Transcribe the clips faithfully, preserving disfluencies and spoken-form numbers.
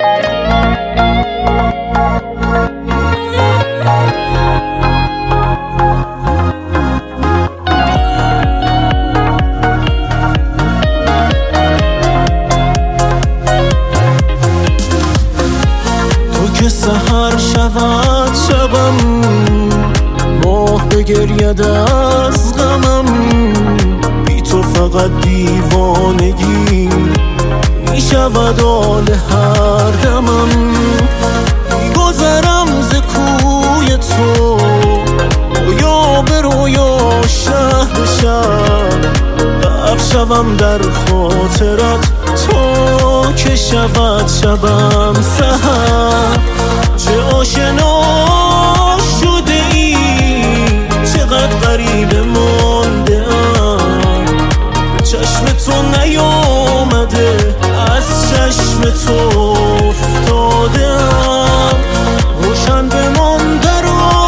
که سحر شود شبم، ماه بگرید از غمم، بی تو فقط دیوانگی می شود آل هر دمم. میگذرم ز کوی تو رویا به رویا، شهر به شهر غرق شوم در خاطرت، تا که شود شبم سحر. چه آشنا شده ای، چقدر غریب مانده ام، به چشم تو نیامده از چشم تو افتاده ام. روشن بمان در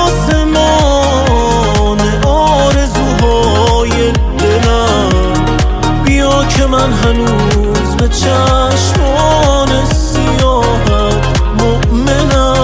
آسمان آرزوهای دلم، بیا که من هنوز به چشمان سیاهت مؤمنم.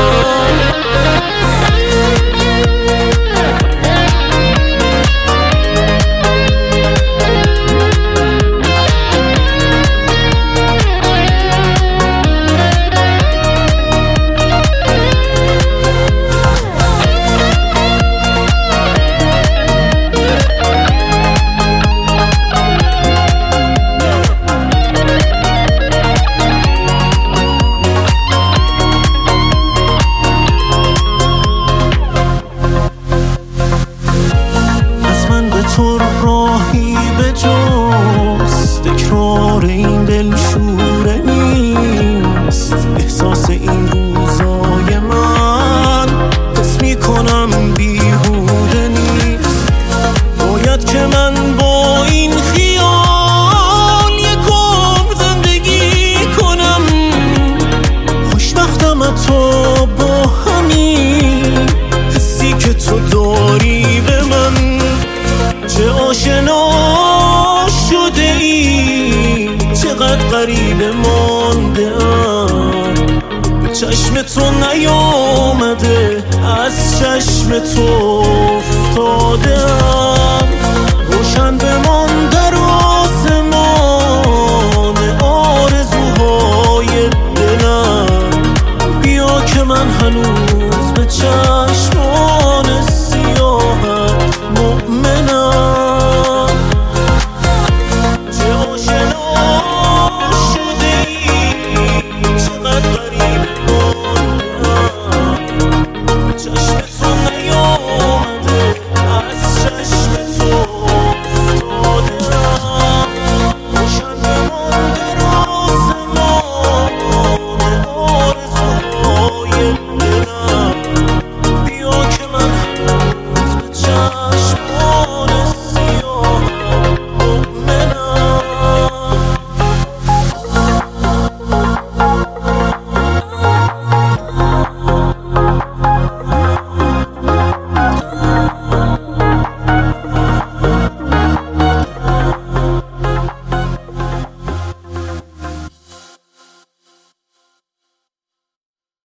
تو راهی به جز تکرار این دلشوره نیست. احساس این روزای من حس میکنم بیهوده نیست. باید که من با این خیال یکم زندگی کنم، خوشبختم حتی با همین حسی که تو داری به من. چه آشنا شده ای، چقدر غریب مانده ام، به چشم تو نیامده از چشم تو افتاده